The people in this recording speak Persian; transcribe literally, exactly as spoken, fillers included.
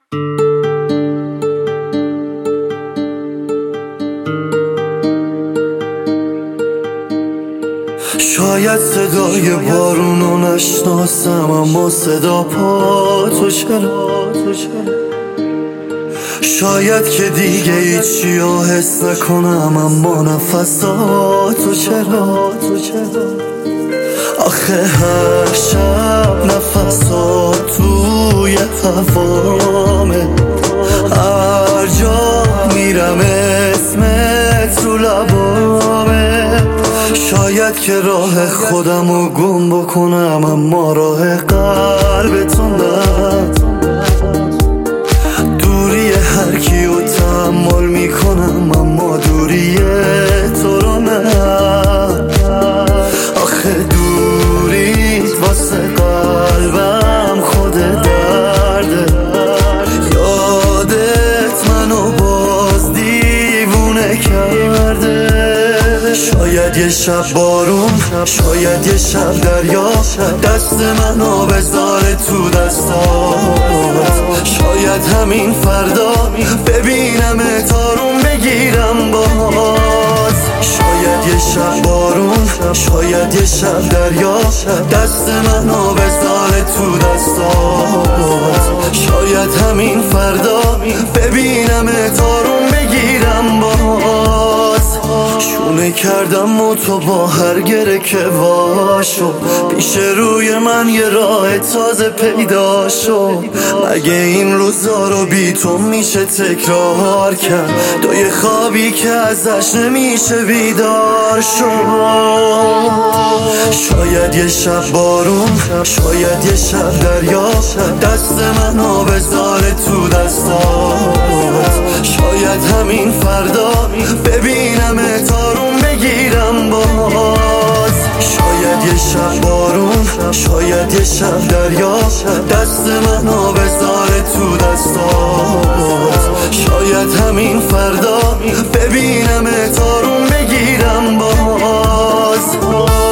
شاید صدای بارونو نشناسم، اما صدا پا تو چرا؟ شاید که دیگه هیچی رو حس نکنم، اما نفساتو چرا؟ آخه هر شب نفسات توی هوامه، هر جا میرم اسمت رو لبامه. شاید که راه خودمو گم بکنم، اما راه قلبتو نه. دوری هر کیو تحمل میکنم، اما دوری تو رو نه. آخه دوریت واسه قلبم خود درده، یادت منو باز دیوونه کرده. شاید یه شب بارون، شاید یه شب دریا، دست منو بذاره تو دستات. شاید همین فردا ببینم تارون بگیرم باز. شاید یه شب بارون، شاید یه شب دریا، دست منو بذاره تو دستات. شاید همین فردا ببینم تارون بگیرم باز. شونه کردم و تو با هر گره که واشو، پیش روی من یه راه تازه پیدا شد. مگه این روزا رو بی تو میشه تکرار کرد؟ تو یه خوابی که ازش نمیشه بیدار شد. شاید یه شب بارون، شاید یه شب دریا، دست منو بذاره تو دستات. شاید همین فردا ببینم تارون بگیرم باز. شاید یه شب بارون، شاید یه شب دریا، دست منو بذاره تو دستات. شاید همین فردا ببینم تارون بگیرم باز.